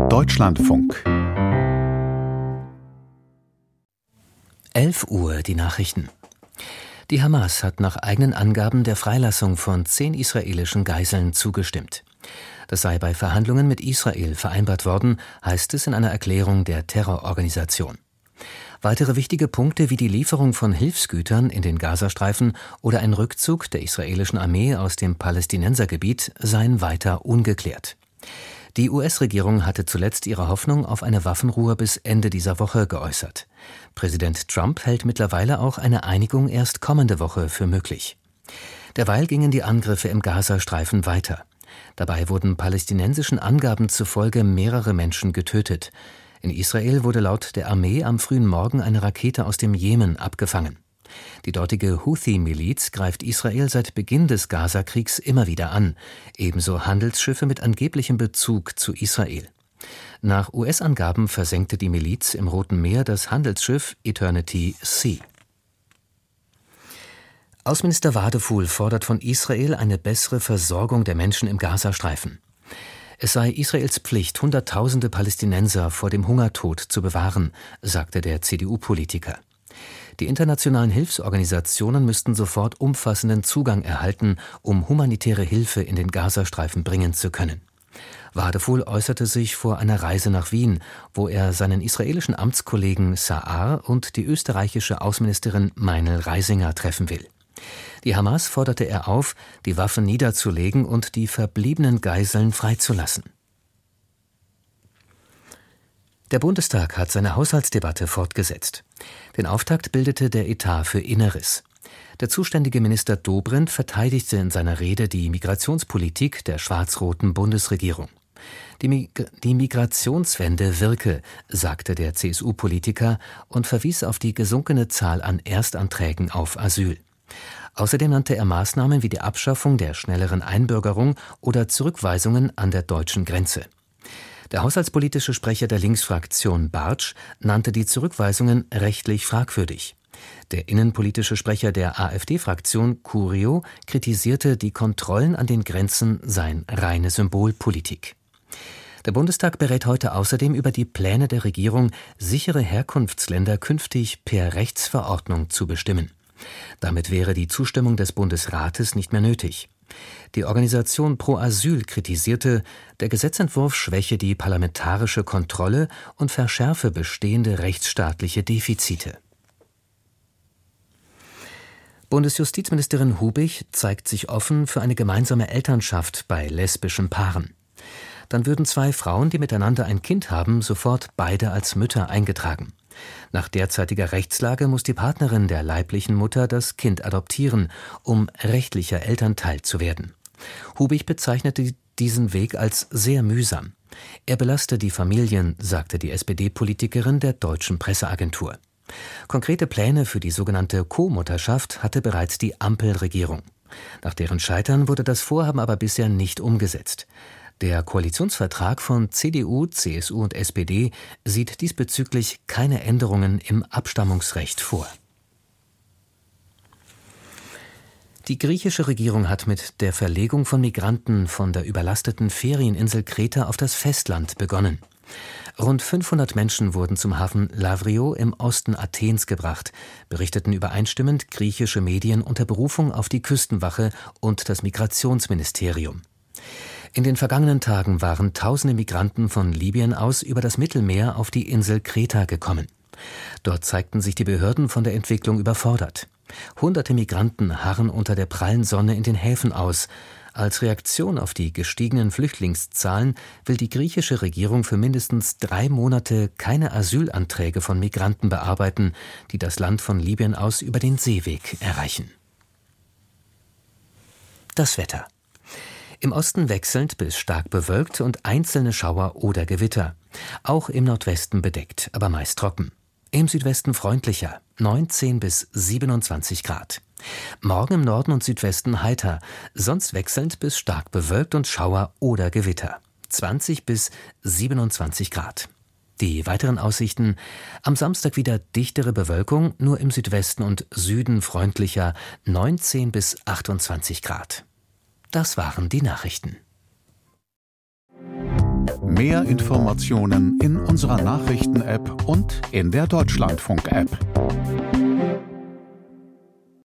Deutschlandfunk. 11 Uhr, die Nachrichten. Die Hamas hat nach eigenen Angaben der Freilassung von 10 israelischen Geiseln zugestimmt. Das sei bei Verhandlungen mit Israel vereinbart worden, heißt es in einer Erklärung der Terrororganisation. Weitere wichtige Punkte wie die Lieferung von Hilfsgütern in den Gazastreifen oder ein Rückzug der israelischen Armee aus dem Palästinensergebiet seien weiter ungeklärt. Die US-Regierung hatte zuletzt ihre Hoffnung auf eine Waffenruhe bis Ende dieser Woche geäußert. Präsident Trump hält mittlerweile auch eine Einigung erst kommende Woche für möglich. Derweil gingen die Angriffe im Gazastreifen weiter. Dabei wurden palästinensischen Angaben zufolge mehrere Menschen getötet. In Israel wurde laut der Armee am frühen Morgen eine Rakete aus dem Jemen abgefangen. Die dortige Houthi-Miliz greift Israel seit Beginn des Gazakriegs immer wieder an, ebenso Handelsschiffe mit angeblichem Bezug zu Israel. Nach US-Angaben versenkte die Miliz im Roten Meer das Handelsschiff Eternity Sea. Außenminister Wadefuhl fordert von Israel eine bessere Versorgung der Menschen im Gazastreifen. Es sei Israels Pflicht, Hunderttausende Palästinenser vor dem Hungertod zu bewahren, sagte der CDU-Politiker. Die internationalen Hilfsorganisationen müssten sofort umfassenden Zugang erhalten, um humanitäre Hilfe in den Gazastreifen bringen zu können. Wadefuhl äußerte sich vor einer Reise nach Wien, wo er seinen israelischen Amtskollegen Saar und die österreichische Außenministerin Meinl Reisinger treffen will. Die Hamas forderte er auf, die Waffen niederzulegen und die verbliebenen Geiseln freizulassen. Der Bundestag hat seine Haushaltsdebatte fortgesetzt. Den Auftakt bildete der Etat für Inneres. Der zuständige Minister Dobrindt verteidigte in seiner Rede die Migrationspolitik der schwarz-roten Bundesregierung. Die Migrationswende wirke, sagte der CSU-Politiker und verwies auf die gesunkene Zahl an Erstanträgen auf Asyl. Außerdem nannte er Maßnahmen wie die Abschaffung der schnelleren Einbürgerung oder Zurückweisungen an der deutschen Grenze. Der haushaltspolitische Sprecher der Linksfraktion Bartsch nannte die Zurückweisungen rechtlich fragwürdig. Der innenpolitische Sprecher der AfD-Fraktion Curio kritisierte, die Kontrollen an den Grenzen seien reine Symbolpolitik. Der Bundestag berät heute außerdem über die Pläne der Regierung, sichere Herkunftsländer künftig per Rechtsverordnung zu bestimmen. Damit wäre die Zustimmung des Bundesrates nicht mehr nötig. Die Organisation Pro Asyl kritisierte, der Gesetzentwurf schwäche die parlamentarische Kontrolle und verschärfe bestehende rechtsstaatliche Defizite. Bundesjustizministerin Hubich zeigt sich offen für eine gemeinsame Elternschaft bei lesbischen Paaren. Dann würden 2 Frauen, die miteinander ein Kind haben, sofort beide als Mütter eingetragen. Nach derzeitiger Rechtslage muss die Partnerin der leiblichen Mutter das Kind adoptieren, um rechtlicher Elternteil zu werden. Hubich bezeichnete diesen Weg als sehr mühsam. Er belaste die Familien, sagte die SPD-Politikerin der Deutschen Presseagentur. Konkrete Pläne für die sogenannte Co-Mutterschaft hatte bereits die Ampelregierung. Nach deren Scheitern wurde das Vorhaben aber bisher nicht umgesetzt. Der Koalitionsvertrag von CDU, CSU und SPD sieht diesbezüglich keine Änderungen im Abstammungsrecht vor. Die griechische Regierung hat mit der Verlegung von Migranten von der überlasteten Ferieninsel Kreta auf das Festland begonnen. Rund 500 Menschen wurden zum Hafen Lavrio im Osten Athens gebracht, berichteten übereinstimmend griechische Medien unter Berufung auf die Küstenwache und das Migrationsministerium. In den vergangenen Tagen waren tausende Migranten von Libyen aus über das Mittelmeer auf die Insel Kreta gekommen. Dort zeigten sich die Behörden von der Entwicklung überfordert. Hunderte Migranten harren unter der prallen Sonne in den Häfen aus. Als Reaktion auf die gestiegenen Flüchtlingszahlen will die griechische Regierung für mindestens 3 Monate keine Asylanträge von Migranten bearbeiten, die das Land von Libyen aus über den Seeweg erreichen. Das Wetter. Im Osten wechselnd bis stark bewölkt und einzelne Schauer oder Gewitter. Auch im Nordwesten bedeckt, aber meist trocken. Im Südwesten freundlicher, 19 bis 27 Grad. Morgen im Norden und Südwesten heiter, sonst wechselnd bis stark bewölkt und Schauer oder Gewitter. 20 bis 27 Grad. Die weiteren Aussichten: am Samstag wieder dichtere Bewölkung, nur im Südwesten und Süden freundlicher, 19 bis 28 Grad. Das waren die Nachrichten. Mehr Informationen in unserer Nachrichten-App und in der Deutschlandfunk-App.